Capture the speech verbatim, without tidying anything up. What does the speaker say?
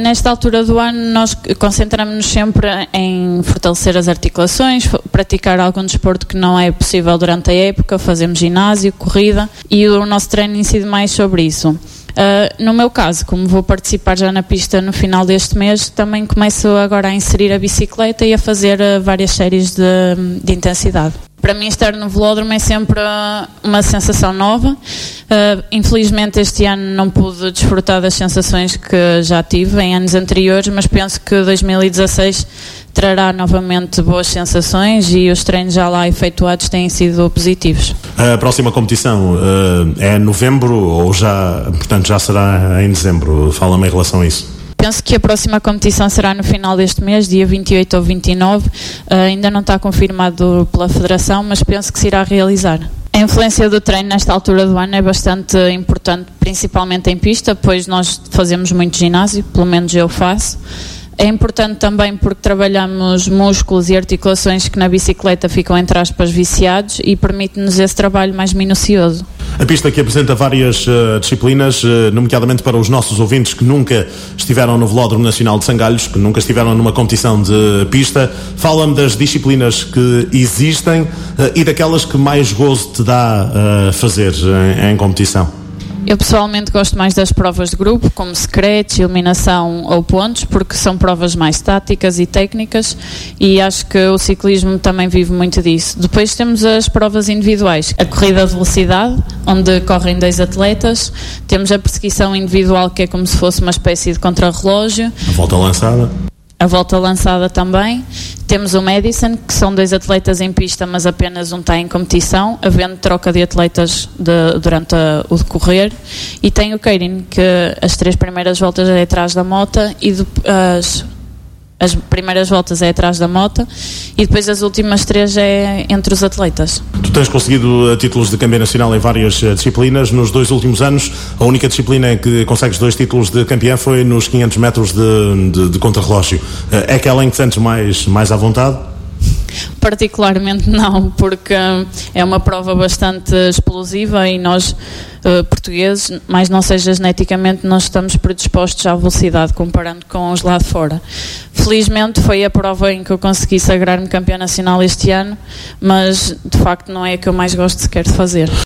Nesta altura do ano nós concentramos-nos sempre em fortalecer as articulações, praticar algum desporto que não é possível durante a época, fazemos ginásio, corrida, e o nosso treino incide mais sobre isso. Uh, no meu caso, como vou participar já na pista no final deste mês, também começo agora a inserir a bicicleta e a fazer uh, várias séries de, de intensidade. Para mim, estar no velódromo é sempre uma sensação nova. Uh, infelizmente, este ano não pude desfrutar das sensações que já tive em anos anteriores, mas penso que dois mil e dezasseis trará novamente boas sensações e os treinos já lá efetuados têm sido positivos. A próxima competição uh, é em novembro ou já, portanto, já será em dezembro? Fala-me em relação a isso. Penso que a próxima competição será no final deste mês, dia vinte e oito ou vinte e nove. Uh, ainda não está confirmado pela Federação, mas penso que se irá realizar. A influência do treino nesta altura do ano é bastante importante, principalmente em pista, pois nós fazemos muito ginásio, pelo menos eu faço. É importante também porque trabalhamos músculos e articulações que na bicicleta ficam, entre aspas, viciados, e permite-nos esse trabalho mais minucioso. A pista que apresenta várias uh, disciplinas, uh, nomeadamente para os nossos ouvintes que nunca estiveram no Velódromo Nacional de Sangalhos, que nunca estiveram numa competição de pista, fala-me das disciplinas que existem uh, e daquelas que mais gozo te dá uh, fazer em, em competição. Eu pessoalmente gosto mais das provas de grupo, como scratch, eliminação ou pontos, porque são provas mais táticas e técnicas, e acho que o ciclismo também vive muito disso. Depois temos as provas individuais, a corrida de velocidade, onde correm dois atletas, temos a perseguição individual, que é como se fosse uma espécie de contrarrelógio. A volta lançada. A volta lançada também. Temos o Madison, que são dois atletas em pista, mas apenas um está em competição, havendo troca de atletas de, durante a, o decorrer. E tem o Keirin, que as três primeiras voltas é atrás da moto e de, as, as primeiras voltas é atrás da moto e depois as últimas três é entre os atletas. Tu tens conseguido títulos de campeão nacional em várias disciplinas. Nos dois últimos anos, a única disciplina em que consegues dois títulos de campeão foi nos quinhentos metros de, de, de contrarrelógio. É aquela em que sentes mais, mais à vontade? Particularmente não, porque é uma prova bastante explosiva e nós, uh, portugueses, mais não seja geneticamente, nós estamos predispostos à velocidade comparando com os lá de fora. Felizmente foi a prova em que eu consegui sagrar-me campeã nacional este ano, mas de facto não é a que eu mais gosto sequer de fazer.